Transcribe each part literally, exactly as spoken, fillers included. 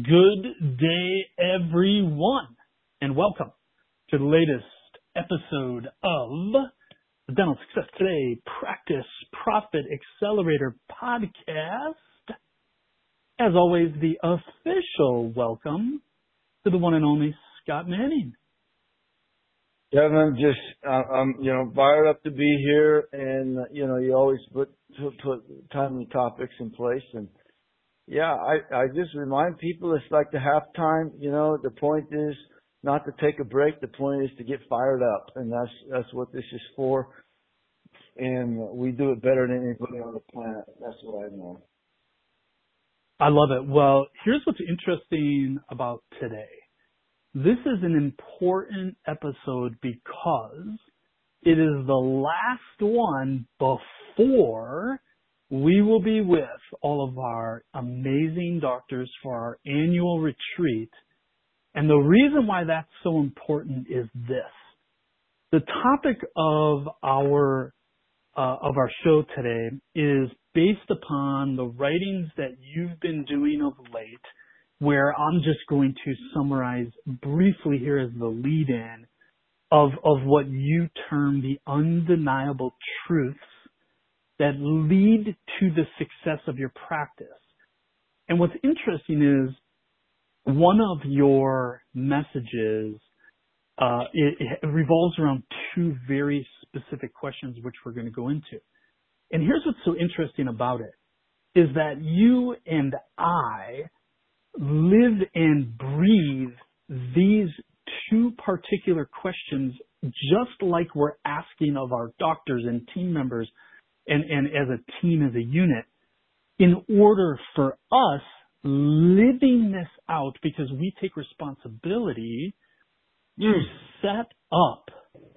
Good day, everyone, and welcome to the latest episode of the Dental Success Today Practice Profit Accelerator podcast. As always, the official welcome to the one and only Scott Manning. Kevin, just uh, I'm you know fired up to be here, and uh, you know you always put put timely topics in place, and yeah, I I just remind people it's like the halftime. You know, the point is not to take a break. The point is to get fired up, and that's that's what this is for. And we do it better than anybody on the planet. That's what I know. I love it. Well, here's what's interesting about today. This is an important episode because it is the last one before we will be with all of our amazing doctors for our annual retreat. And the reason why that's so important is this. The topic of our uh, of our show today is based upon the writings that you've been doing of late, where I'm just going to summarize briefly here as the lead-in of, of what you term the undeniable truths that lead to the success of your practice. And what's interesting is one of your messages, uh, it, it revolves around two very specific questions, which we're going to go into. And here's what's so interesting about it, is that you and I live and breathe these two particular questions just like we're asking of our doctors and team members and, and as a team, as a unit, in order for us living this out, because we take responsibility to set up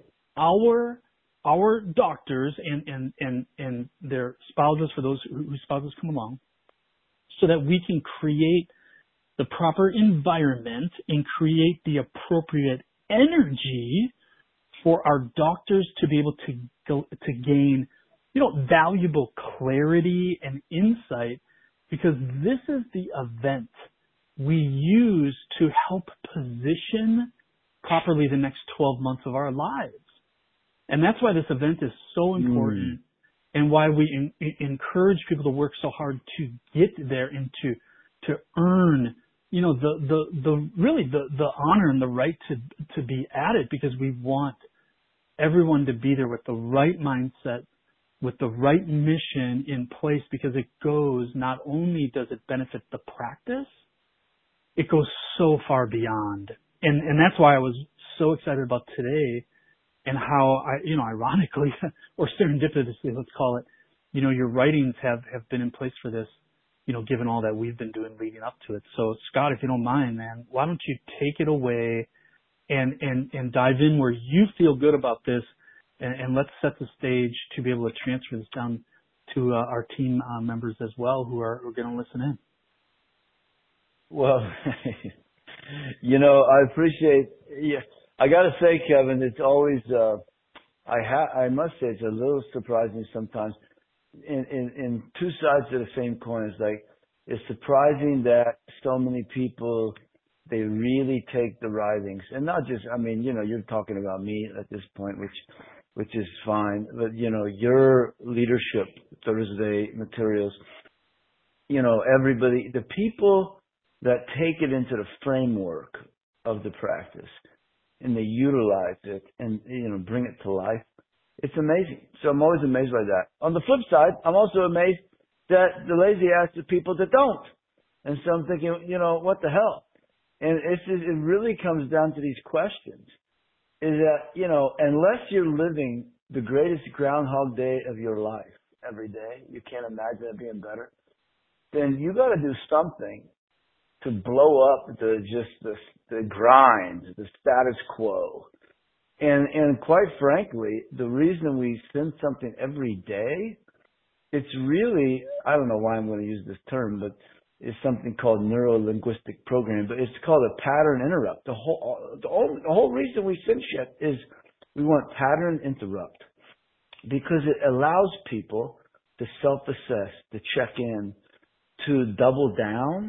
our our doctors and, and, and, and their spouses, for those whose spouses come along, so that we can create the proper environment and create the appropriate energy for our doctors to be able to go, to gain, you know, valuable clarity and insight, because this is the event we use to help position properly the next twelve months of our lives. And that's why this event is so important mm. and why we in, encourage people to work so hard to get there and to, to earn, you know, the, the, the, really the, the honor and the right to, to be at it, because we want everyone to be there with the right mindset, with the right mission in place, because it goes, not only does it benefit the practice, it goes so far beyond. And, and that's why I was so excited about today, and how I, you know, ironically or serendipitously, let's call it, you know, your writings have, have been in place for this, you know, given all that we've been doing leading up to it. So Scott, if you don't mind, man, why don't you take it away and, and, and dive in where you feel good about this, and, and let's set the stage to be able to transfer this down to uh, our team uh, members as well who are, who are going to listen in. Well, you know, I appreciate, yeah, I got to say, Kevin, it's always, uh, I ha- I must say it's a little surprising sometimes. In, in, in two sides of the same coin, it's like, it's surprising that so many people, they really take the writings, and not just, I mean, you know, you're talking about me at this point, which, which is fine, but you know, your leadership Thursday materials, you know, everybody, the people that take it into the framework of the practice and they utilize it and, you know, bring it to life, it's amazing. So I'm always amazed by that. On the flip side, I'm also amazed that the lazy ass are people that don't. And so I'm thinking, you know, what the hell? And it's just, it really comes down to these questions. Is that, you know, unless you're living the greatest Groundhog Day of your life every day, you can't imagine it being better, then you got to do something to blow up the just the, the grind, the status quo. And and quite frankly, the reason we send something every day, it's really, I don't know why I'm going to use this term, but it's something called neuro-linguistic programming, but it's called a pattern interrupt. The whole, the whole, the whole reason we send shit is we want pattern interrupt, because it allows people to self-assess, to check in, to double down,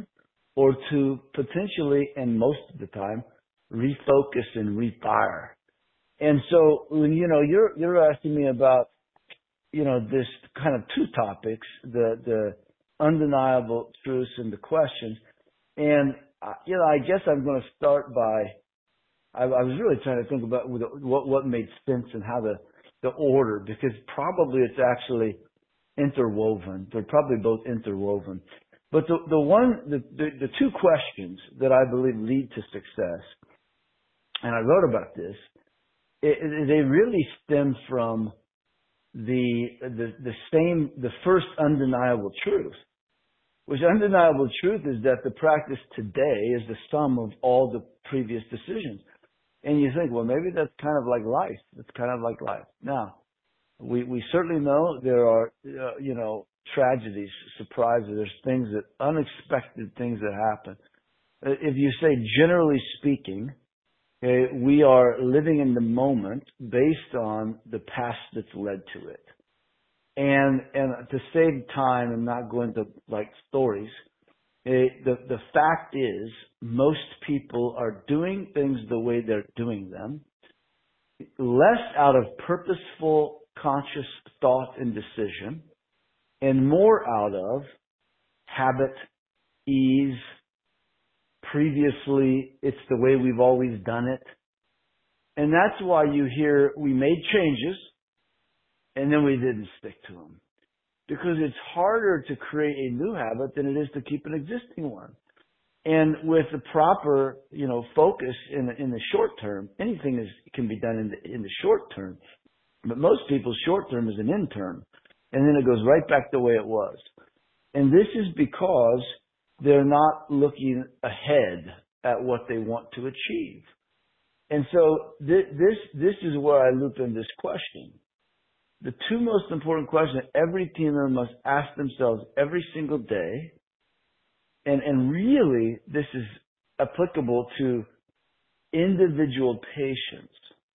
or to potentially, and most of the time, refocus and refire. And so when, you know, you're, you're asking me about, you know, this kind of two topics, the, the undeniable truths and the questions. And, uh, you know, I guess I'm going to start by, I, I was really trying to think about what, what made sense and how the, the order, because probably it's actually interwoven. They're probably both interwoven. But the, the one, the, the, the two questions that I believe lead to success, and I wrote about this, it, it, they really stem from the, the, the same, the first undeniable truth, which undeniable truth is that the practice today is the sum of all the previous decisions. And you think, well, maybe that's kind of like life. It's kind of like life. Now, we, we certainly know there are, uh, you know, tragedies, surprises, there's things that, unexpected things that happen. If you say generally speaking, okay, we are living in the moment based on the past that's led to it. And, and to save time and not go into like stories, it, the, the fact is most people are doing things the way they're doing them, less out of purposeful, conscious thought and decision, and more out of habit, ease. Previously, it's the way we've always done it. And that's why you hear we made changes and then we didn't stick to them. Because it's harder to create a new habit than it is to keep an existing one. And with the proper, you know, focus in the, in the short term, anything is, can be done in the, in the short term. But most people's short term is an interim. And then it goes right back the way it was. And this is because they're not looking ahead at what they want to achieve. And so th- this, this is where I loop in this question. The two most important questions every teamer must ask themselves every single day, and, and really this is applicable to individual patients,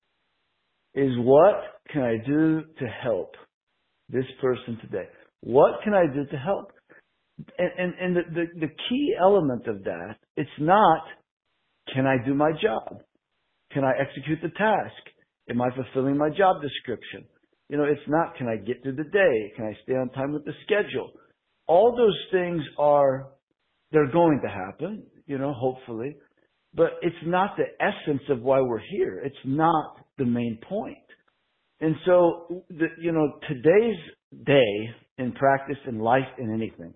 is what can I do to help this person today? What can I do to help? And, and, and the, the, the key element of that, it's not, can I do my job? Can I execute the task? Am I fulfilling my job description? You know, it's not, can I get through the day? Can I stay on time with the schedule? All those things are, they're going to happen, you know, hopefully. But it's not the essence of why we're here. It's not the main point. And so, the, you know, today's day in practice, in life, in anything,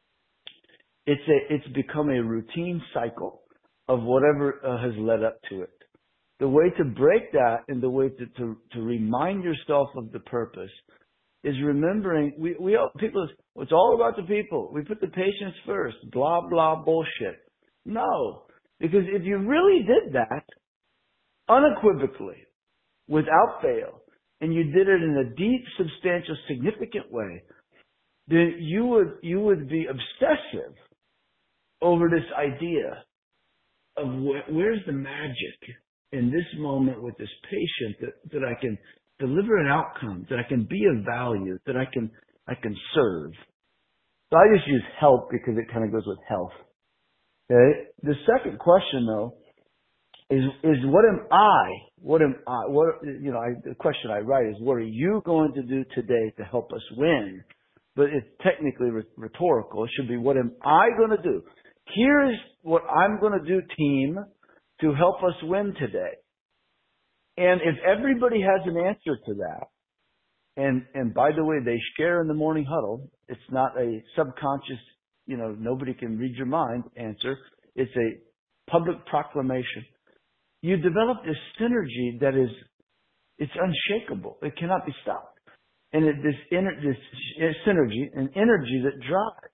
it's a, it's become a routine cycle of whatever uh, has led up to it. The way to break that and the way to, to, to remind yourself of the purpose is remembering, we, we all, people, it's all about the people. We put the patients first, blah, blah, bullshit. No, because if you really did that unequivocally, without fail, and you did it in a deep, substantial, significant way, then you would, you would be obsessive over this idea of wh- where's the magic in this moment with this patient that, that I can deliver an outcome, that I can be of value, that I can, I can serve. So I just use help because it kind of goes with health. Okay. The second question though is, is what am I, what am I, what, you know, I, the question I write is what are you going to do today to help us win? But it's technically rhetorical. It should be what am I going to do? Here is what I'm going to do, team, to help us win today. And if everybody has an answer to that, and, and by the way, they share in the morning huddle, it's not a subconscious, you know, nobody can read your mind answer. It's a public proclamation. You develop this synergy that is, it's unshakable. It cannot be stopped. And it, this, ener- this synergy and energy that drives.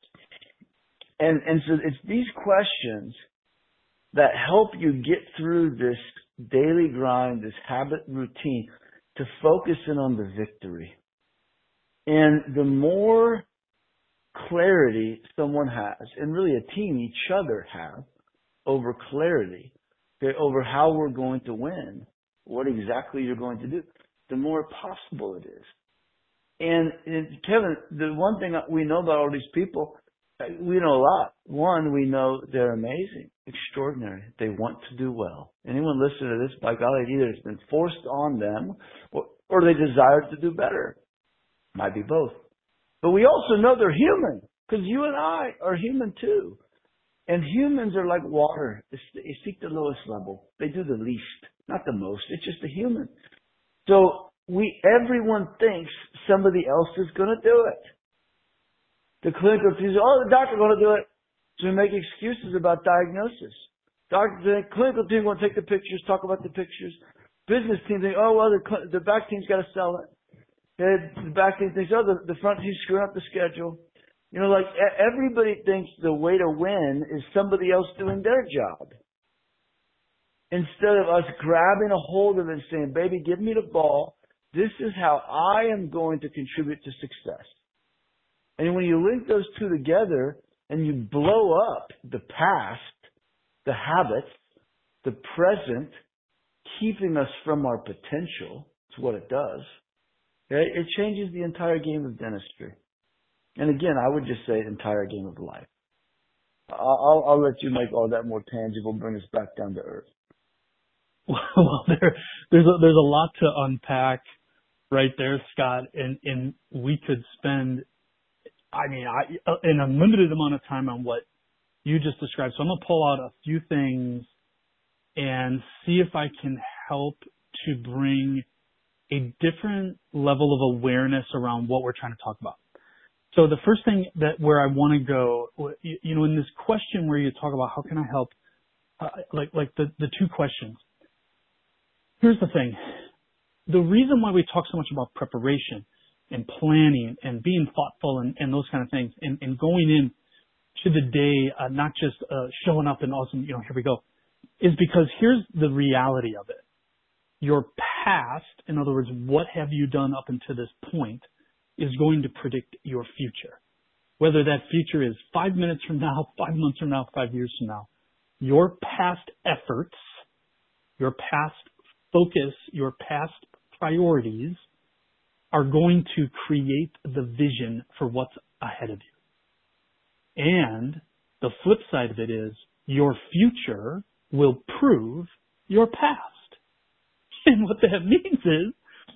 And, and so it's these questions that help you get through this daily grind, this habit routine, to focus in on the victory. And the more clarity someone has, and really a team, each other have, over clarity, okay, over how we're going to win, what exactly you're going to do, the more possible it is. And, and Kevin, the one thing we know about all these people, we know a lot. One, we know they're amazing, extraordinary. They want to do well. Anyone listening to this, by golly, either it's been forced on them or, or they desire to do better. Might be both. But we also know they're human, because you and I are human too. And humans are like water. They seek the lowest level. They do the least, not the most. It's just a human. So we, everyone thinks somebody else is going to do it. The clinical team says, oh, the doctor's going to do it. So we make excuses about diagnosis. Doctor, the clinical team won't take the pictures, talk about the pictures. Business team think, oh, well, the, the back team's got to sell it. The back team thinks, oh, the, the front team's screwing up the schedule. You know, like everybody thinks the way to win is somebody else doing their job. Instead of us grabbing a hold of it and saying, baby, give me the ball. This is how I am going to contribute to success. And when you link those two together and you blow up the past, the habits, the present, keeping us from our potential, it's what it does. Okay? It changes the entire game of dentistry. And again, I would just say entire game of life. I'll, I'll let you make all that more tangible, bring us back down to earth. Well, there, there's a, there's a lot to unpack right there, Scott, and, and we could spend, I mean, I, an unlimited amount of time on what you just described. So I'm going to pull out a few things and see if I can help to bring a different level of awareness around what we're trying to talk about. So the first thing that where I want to go, you know, in this question where you talk about how can I help, uh, like like the, the two questions. Here's the thing. The reason why we talk so much about preparation and planning and being thoughtful and, and those kind of things and, and going in to the day, uh, not just uh, showing up and awesome, you know, here we go, is because here's the reality of it. Your past, in other words, what have you done up until this point, is going to predict your future. Whether that future is five minutes from now, five months from now, five years from now, your past efforts, your past focus, your past priorities are going to create the vision for what's ahead of you. And the flip side of it is your future will prove your past. And what that means is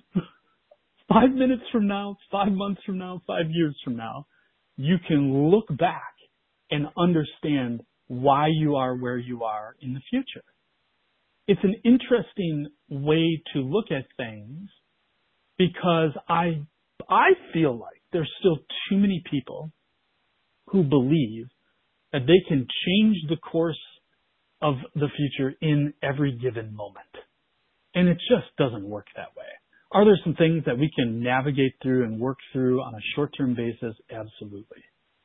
Five minutes from now, five months from now, five years from now, you can look back and understand why you are where you are in the future. It's an interesting way to look at things because I, I feel like there's still too many people who believe that they can change the course of the future in every given moment. And it just doesn't work that way. Are there some things that we can navigate through and work through on a short-term basis? Absolutely.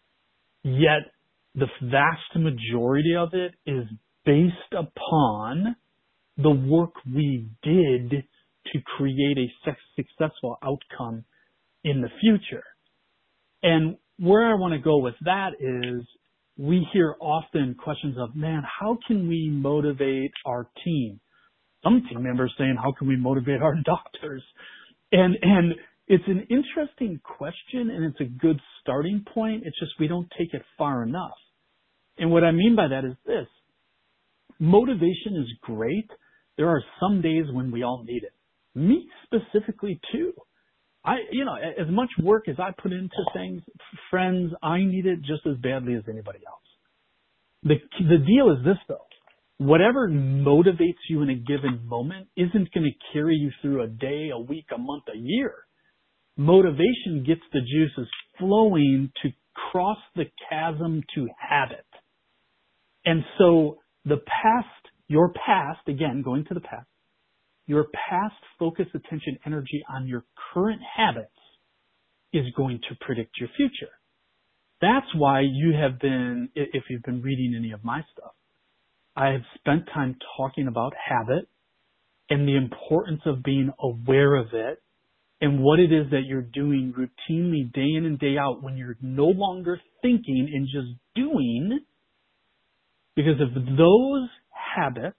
Yet the vast majority of it is based upon the work we did to create a successful outcome in the future. And where I want to go with that is we hear often questions of, man, how can we motivate our team? Some team members saying, how can we motivate our doctors? And, and it's an interesting question and it's a good starting point. It's just we don't take it far enough. And what I mean by that is this. Motivation is great. There are some days when we all need it. Me specifically too. I, you know, as much work as I put into things, friends, I need it just as badly as anybody else. The, the deal is this though. Whatever motivates you in a given moment isn't going to carry you through a day, a week, a month, a year. Motivation gets the juices flowing to cross the chasm to habit. And so the past, your past, again, going to the past, your past focus, attention, energy on your current habits is going to predict your future. That's why you have been, if you've been reading any of my stuff, I have spent time talking about habit and the importance of being aware of it and what it is that you're doing routinely day in and day out when you're no longer thinking and just doing. Because if those habits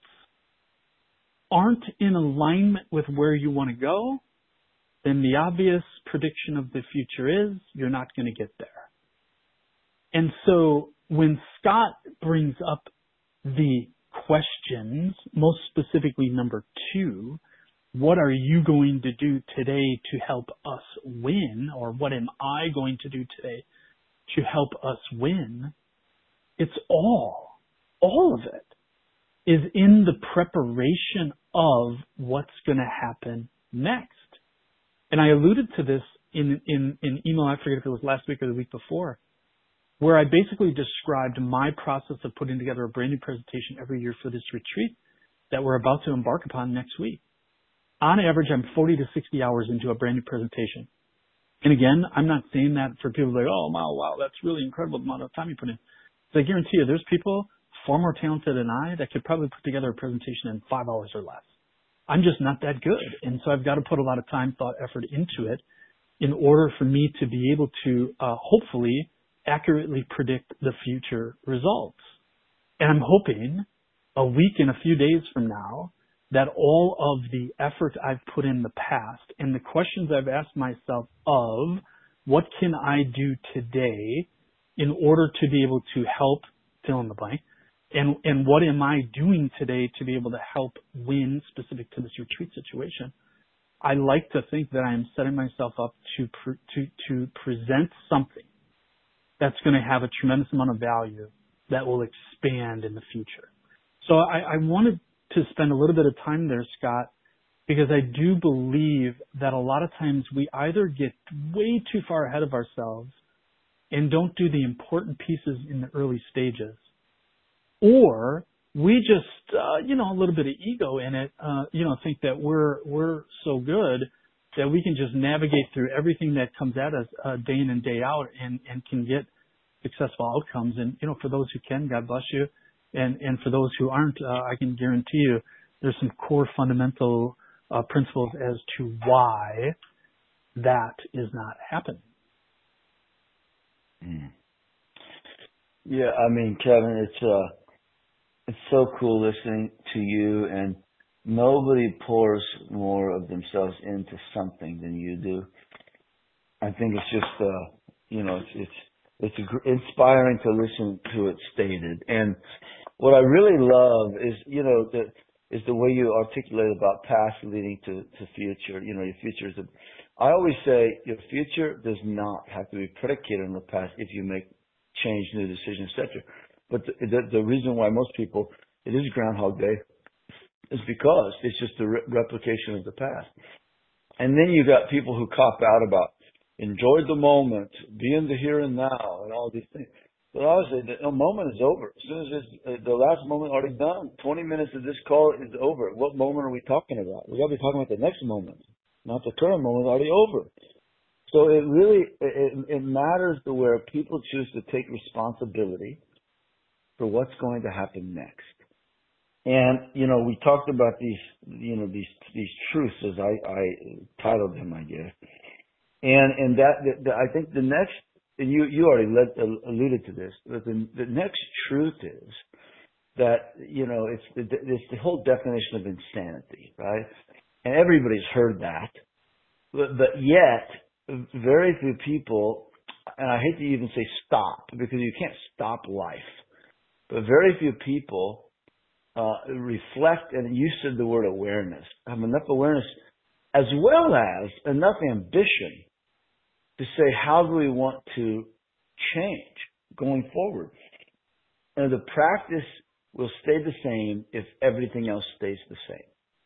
aren't in alignment with where you want to go, then the obvious prediction of the future is you're not going to get there. And so when Scott brings up the questions, most specifically number two, what are you going to do today to help us win? Or what am I going to do today to help us win? It's all, all of it is in the preparation of what's going to happen next. And I alluded to this in, in, in email, I forget if it was last week or the week before, where I basically described my process of putting together a brand new presentation every year for this retreat that we're about to embark upon next week. On average, I'm forty to sixty hours into a brand new presentation. And again, I'm not saying that for people like, oh, wow, wow, that's really incredible amount of time you put in. But I guarantee you, there's people far more talented than I that could probably put together a presentation in five hours or less. I'm just not that good. And so I've got to put a lot of time, thought, effort into it in order for me to be able to uh, hopefully accurately predict the future results. And I'm hoping a week and a few days from now that all of the effort I've put in the past and the questions I've asked myself of what can I do today in order to be able to help fill in the blank, and, and what am I doing today to be able to help win specific to this retreat situation, I like to think that I am setting myself up to, pre- to, to present something that's going to have a tremendous amount of value that will expand in the future. So I, I wanted to spend a little bit of time there, Scott, because I do believe that a lot of times we either get way too far ahead of ourselves and don't do the important pieces in the early stages, or we just, uh, you know, a little bit of ego in it, uh, you know, think that we're we're so good that we can just navigate through everything that comes at us uh, day in and day out and, and can get successful outcomes. And, you know, for those who can, God bless you. And, and for those who aren't, uh, I can guarantee you there's some core fundamental uh, principles as to why that is not happening. Mm. Yeah, I mean, Kevin, it's uh, it's so cool listening to you, and nobody pours more of themselves into something than you do. I think it's just, uh, you know, it's it's it's a, inspiring to listen to it stated. And what I really love is, you know, the is the way you articulate about past leading to, to future. You know, your future is a, I always say your future does not have to be predicated on the past if you make change, new decisions, et cetera. But the, the, the reason why most people, it is Groundhog Day, is because it's just a re- replication of the past. And then you got people who cop out about enjoy the moment, be in the here and now, and all these things. But obviously, the, the moment is over. As soon as it's, uh, the last moment already done, twenty minutes of this call is over. What moment are we talking about? We got to be talking about the next moment, not the current moment already over. So it really, it, it matters to where people choose to take responsibility for what's going to happen next. And, you know, we talked about these, you know, these, these truths as I, I titled them, I guess. And, and that, the, the, I think the next, and you, you already led, alluded to this, but the, the next truth is that, you know, it's the, it's the whole definition of insanity, right? And everybody's heard that, but, but yet very few people, and I hate to even say stop because you can't stop life, but very few people uh, reflect, and you said the word awareness, have enough awareness as well as enough ambition to say, how do we want to change going forward? And the practice will stay the same if everything else stays the same.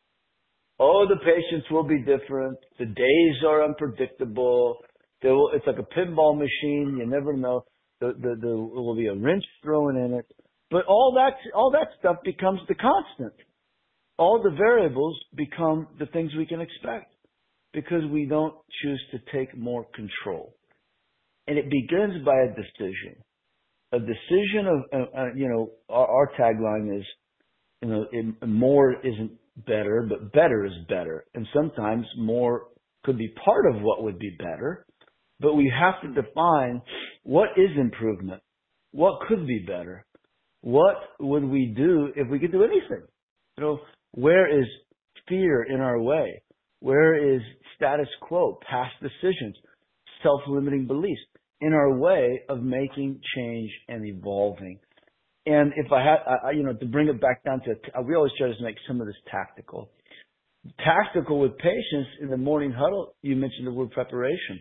Oh, the patients will be different. The days are unpredictable. There will, it's like a pinball machine. You never know. The, the, the, there will be a wrench thrown in it. But all that, all that stuff becomes the constant. All the variables become the things we can expect because we don't choose to take more control. And it begins by a decision. A decision of, uh, uh, you know, our, our tagline is, you know, it, more isn't better, but better is better. And sometimes more could be part of what would be better, but we have to define what is improvement, what could be better, what would we do if we could do anything? You know, where is fear in our way? Where is status quo, past decisions, self-limiting beliefs? in our way of making change and evolving. And if I had, I, you know, to bring it back down to, we always try to make some of this tactical. Tactical with patients in the morning huddle, you mentioned the word preparation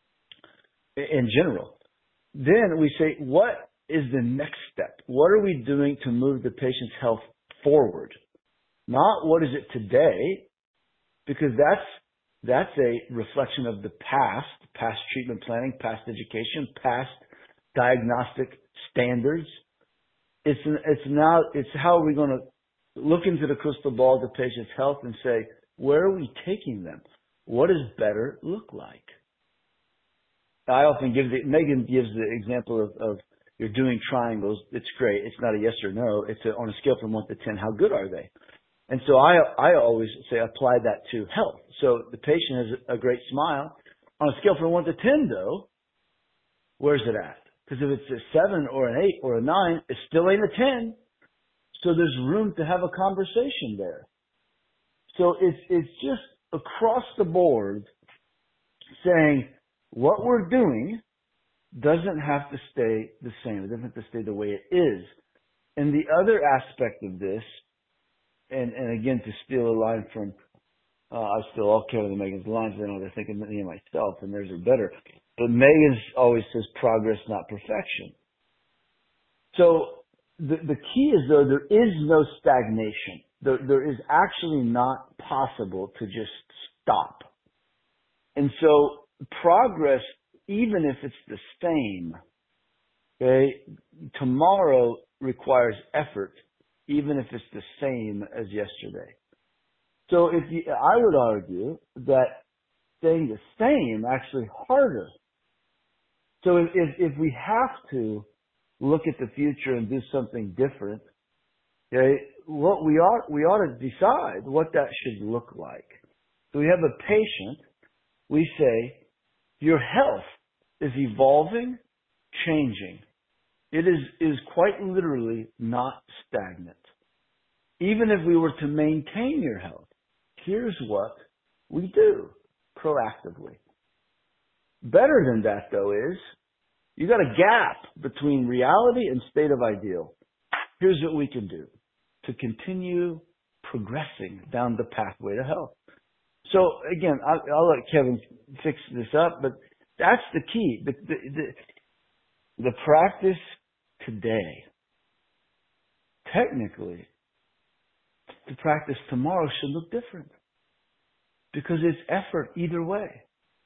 in general. Then we say, what is the next step? What are we doing to move the patient's health forward? Not what is it today, because that's that's a reflection of the past, past treatment planning, past education, past diagnostic standards. It's it's now it's how are we going to look into the crystal ball of the patient's health and say, where are we taking them? What does better look like? I often give the, Megan gives the example of, of you're doing triangles. It's great. It's not a yes or no. It's a, on a scale from one to ten, how good are they? And so I, I always say apply that to health. So the patient has a great smile. On a scale from one to ten though, where's it at? Because if it's a seven or an eight or a nine, it still ain't a ten. So there's room to have a conversation there. So it's, it's just across the board saying what we're doing doesn't have to stay the same. It doesn't have to stay the way it is. And the other aspect of this, and, and again, to steal a line from, uh, I steal all Kevin and Megan's lines, I know they're thinking of me and myself, and theirs are better. But Megan always says progress, not perfection. So the, the key is, though, there is no stagnation. There, there is actually not possible to just stop. And so progress, even if it's the same, okay, tomorrow requires effort, even if it's the same as yesterday. So if you, I would argue that staying the same actually harder. So if, if, if we have to look at the future and do something different, okay, what we ought, we ought to decide what that should look like. So we have a patient, we say, your health is evolving, changing. It is, is quite literally not stagnant. Even if we were to maintain your health, here's what we do proactively. Better than that, though, is you got a gap between reality and state of ideal. Here's what we can do to continue progressing down the pathway to health. So again, I'll, I'll let Kevin fix this up, but that's the key. The, the, the, the practice today, technically, the practice tomorrow should look different because it's effort either way.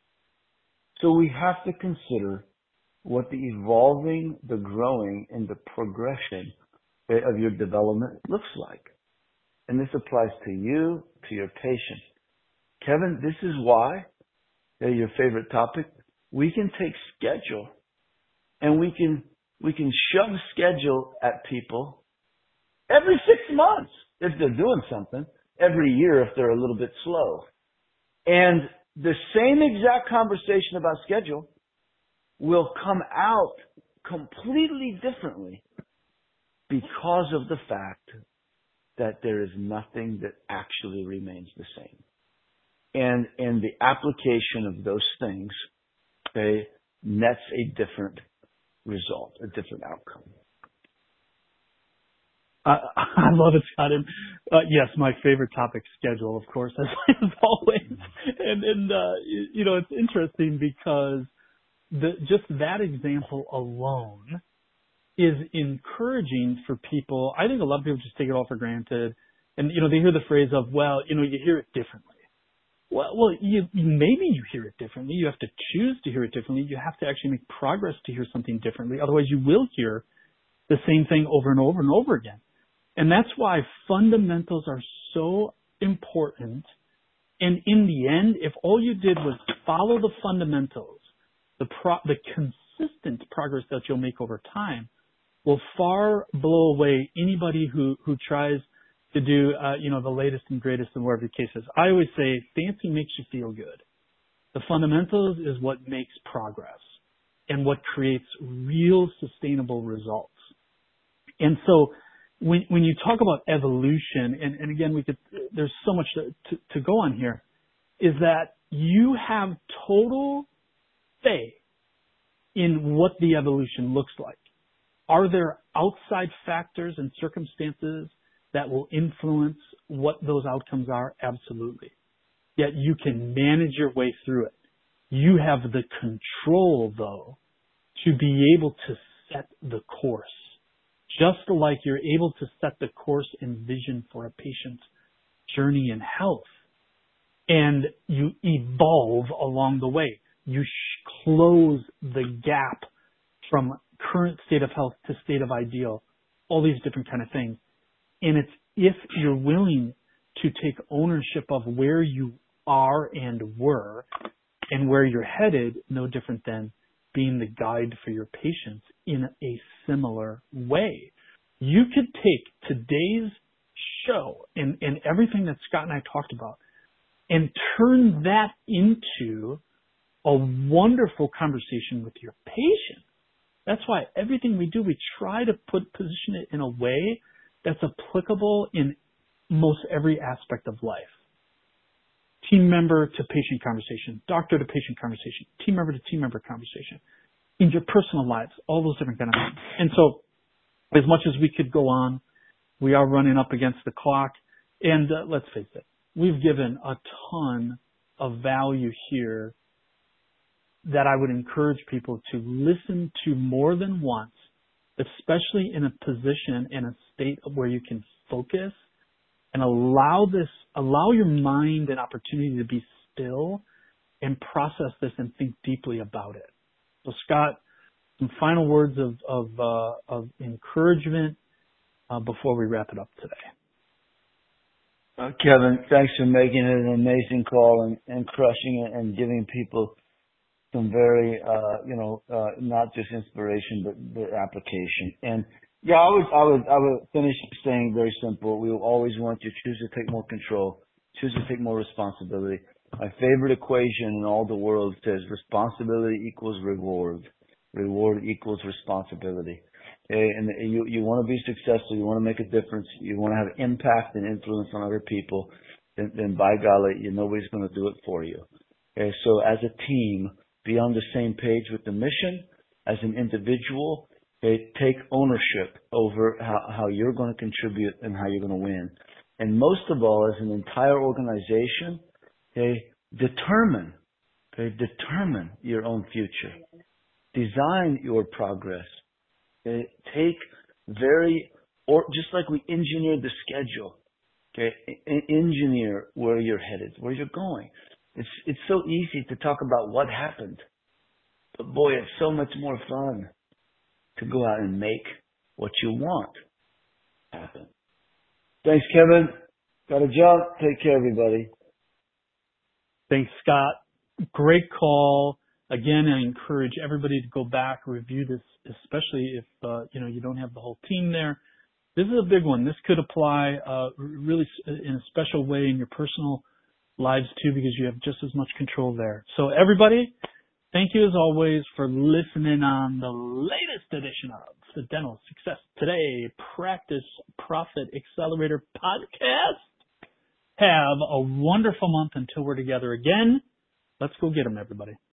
So we have to consider what the evolving, the growing, and the progression of your development looks like. And this applies to you, to your patient. Kevin, this is why, uh, your favorite topic, we can take schedule and we can, we can shove schedule at people every six months if they're doing something, every year if they're a little bit slow. And the same exact conversation about schedule will come out completely differently because of the fact that there is nothing that actually remains the same. And, and the application of those things, okay, nets a different result, a different outcome. I, I love it, Scott. And, uh, yes, my favorite topic, schedule, of course, as, as always. And, and uh, you know, it's interesting because the, just that example alone is encouraging for people. I think a lot of people just take it all for granted. And, you know, they hear the phrase of, well, you know, you hear it differently. Well, well, you, maybe you hear it differently. You have to choose to hear it differently. You have to actually make progress to hear something differently. Otherwise, you will hear the same thing over and over and over again. And that's why fundamentals are so important. And in the end, if all you did was follow the fundamentals, the pro, the consistent progress that you'll make over time will far blow away anybody who, who tries to do, uh, you know, the latest and greatest and whatever the case is. I always say fancy makes you feel good. The fundamentals is what makes progress and what creates real sustainable results. And so when, when you talk about evolution, and, and again, we could, there's so much to, to, to go on here, is that you have total faith in what the evolution looks like. Are there outside factors and circumstances that will influence what those outcomes are? Absolutely. Yet you can manage your way through it. You have the control, though, to be able to set the course. Just like you're able to set the course and vision for a patient's journey in health. And you evolve along the way. You sh- close the gap from current state of health to state of ideal, all these different kind of things. And it's if you're willing to take ownership of where you are and were and where you're headed, no different than being the guide for your patients in a similar way. You could take today's show and, and everything that Scott and I talked about and turn that into a wonderful conversation with your patient. That's why everything we do, we try to put position it in a way that's applicable in most every aspect of life. Team member to patient conversation, doctor to patient conversation, team member to team member conversation, in your personal lives, all those different kind of things. And so as much as we could go on, we are running up against the clock. And uh, let's face it, we've given a ton of value here that I would encourage people to listen to more than once, especially in a position, in a state where you can focus and allow this, allow your mind an opportunity to be still and process this and think deeply about it. So Scott, some final words of, of, uh, of encouragement uh, before we wrap it up today. Uh, Kevin, thanks for making it an amazing call and, and crushing it and giving people some very, uh, you know, uh, not just inspiration, but the application. And yeah, I would, I would, I would finish saying very simple. We will always want you to choose to take more control, choose to take more responsibility. My favorite equation in all the world says responsibility equals reward. Reward equals responsibility. Okay? And you, you want to be successful. You want to make a difference. You want to have impact and influence on other people. Then, then by golly, you, nobody's going to do it for you. Okay? So as a team, be on the same page with the mission. As an individual, okay, take ownership over how, how you're going to contribute and how you're going to win. And most of all, as an entire organization, okay, determine, okay, determine your own future. Design your progress. Okay, take very, or just like we engineer the schedule, okay, engineer where you're headed, where you're going. It's it's so easy to talk about what happened, but boy, it's so much more fun to go out and make what you want happen. Thanks, Kevin. Got to jump. Take care, everybody. Thanks, Scott. Great call. Again, I encourage everybody to go back, review this, especially if uh, you know you don't have the whole team there. This is a big one. This could apply uh, really in a special way in your personal lives too, because you have just as much control there. So everybody, thank you as always for listening on the latest edition of the Dental Success Today Practice Profit Accelerator podcast. Have a wonderful month until we're together again. Let's go get them, everybody.